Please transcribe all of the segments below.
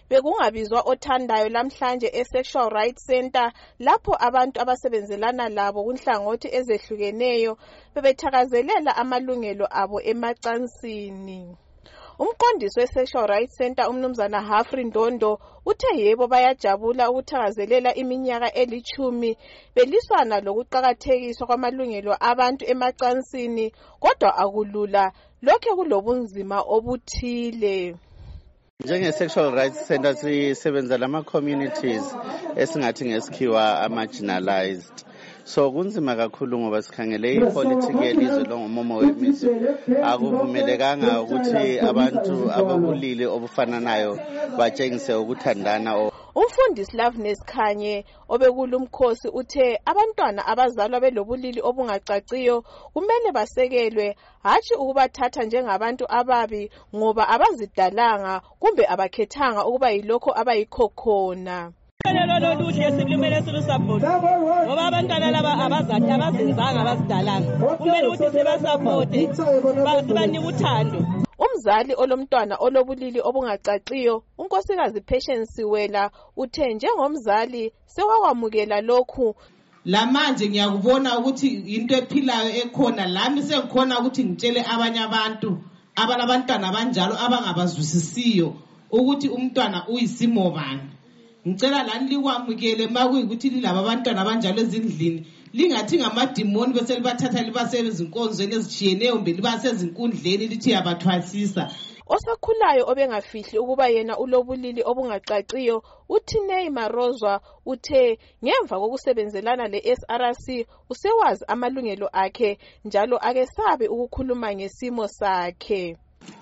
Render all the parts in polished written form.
Bekungabizwa othandayo lamhlanje e-Sexual Rights Center lapho abantu abasebenzelana labo kunhlangothi ezehlukeneyo bebethakazelela amalungelo abo emacansini. Umqondisi we-Sexual Rights Center umnumzana Humphrey Ndondo uthe yebo bayajabula ukuthakazelela iminyaka 10 beliswana lokuqakathekiswa kwamalungelo abantu emacansini, kodwa akulula lokho kulobunzima obuthile. Njenge-Sexual Rights Center sisebenza lama-communities esingathi ngesikhiwa marginalized. So kunzima kakhulu ngoba sikhangele ipolitiki yelizwe longomumo wemizi. Akuvumelekanga ukuthi abantu ababulili obufananayo batshengise ukuthandana. Umfundisi Loveness Khanye obekulumkhosi uthe abantwana abazalwa belobulili obungacaciyo kumele basekelwe, hatshi ukubathatha njengabantu ababi ngoba abazidalanga kumbe abakhethanga ukuba yilokho abayikho khona. Loluhle silimele silusapoti ngoba abantwana laba abazenzanga abazidalanga kumele ukuthi sibasapote sibanike uthando. Umzali olomntwana olobulili obungacaciyo unkosikazi Patience Siwela uthe njengomzali sewakwamukela lokhu. Lamanje ngiyakubona ukuthi into ephilayo ekhona, lami sengikhona ukuthi ngitshele abanye abantu abalabantwana abanjalo abangabazwisisiyo ukuthi umntwana uyisimo bani. Ngicela lani likwamukele makuyikuthi lilaba abantwana abanjalo ezindlini, lingathi ngamadimoni bese libathatha libasebenzisa inkonzweni ezitshiyeneyo mbe libasezinkundleni lithi yabathwasisa. Osakhulayo obengafihli ukuba yena ulobulili obungacaciyo uTinei Marozwa uthe ngemva kokusebenzelana le-SRC usewazi amalungelo akhe njalo akesabe ukukhuluma ngesimo sakhe.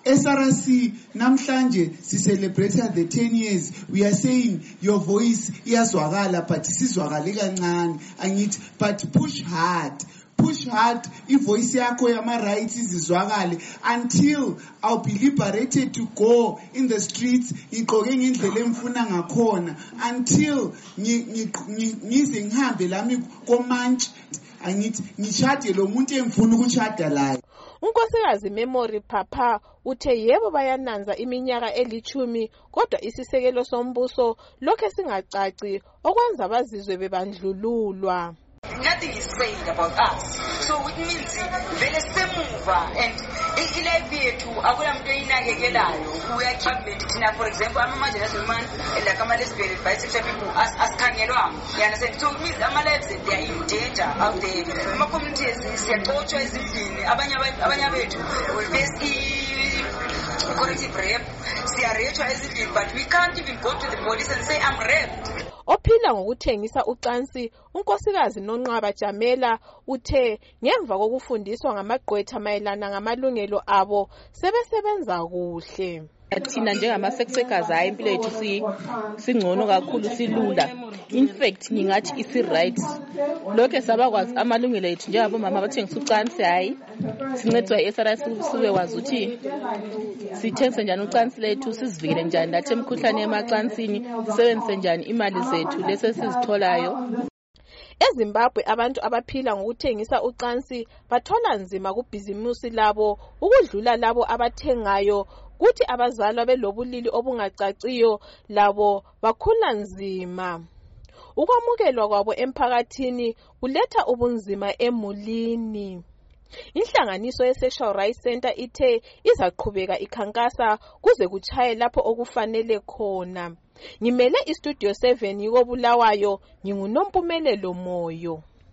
SRC namhlanje si celebrate the 10 years. We are saying your voice iyazwakala but sizwakale kancane angithi, but push hard ivoice yakho yama rights izizwakale until I'll be liberated to go in the streets ngigqoke ngendlela emfuna ngakhona, until ngize ngihambe lami komantshi angithi ngishade lo muntu emfuna ukushada laye. Unkosikazi Memory Papa uthe yebo bayananza iminyaka 10 kodwa isisekelo sombuso lokho singacaci okwenza bazizwe bebandlululwa. Nothing is said about us, so it means vele semuva and ilife yethu akula muntu oyinakekelayo. We are cabinet thina, for example ama-marginalized women like ama-lesbian and bisexual people asikhangelwanga, you understand? So it means ama-lives they are in danger out there. Ama-communities siyaxotshwa ezindlini, abanye bethu will face corrective rape, siyarejwa ezindlini, but we can't even go to the police and say I'm raped. Ophila ngokuthengisa ucansi unkosikazi Nonqaba Jamela uthe ngemva kokufundiswa ngamagqwetha mayelana ngamalungelo abo sebesebenza kuhle. Thina njengama-sex workers hayi impilo yethu singcono kakhulu, silula. In fact ngingathi isi-right. Lokho sabakwazi amalungelo ethu njengabomama abathengisa ucansi hayi sincedwa i-SRC sibewazi ukuthi sithengise njani ucansi lethu, sizivikele njani lathi emkhuhlane emacansini, sisebenzise njani imali zethu lese sizitholayo. EZimbabwe abantu abaphila ngokuthengisa ucansi bathola nzima kubhizimusi labo ukudlula labo abathengayo, kuthi abazalwa belobulili obungacaciyo labo bakhula nzima. Ukwamukelwa kwabo emphakathini kuletha ubunzima emulini. Inhlanganiso ye-Sexual Rights Center ithe izaqhubeka ikhankasa kuze kuchaye lapho okufanele khona. Ngimele iStudio 7 yiko Bulawayo, nginguNompumelelo Moyo.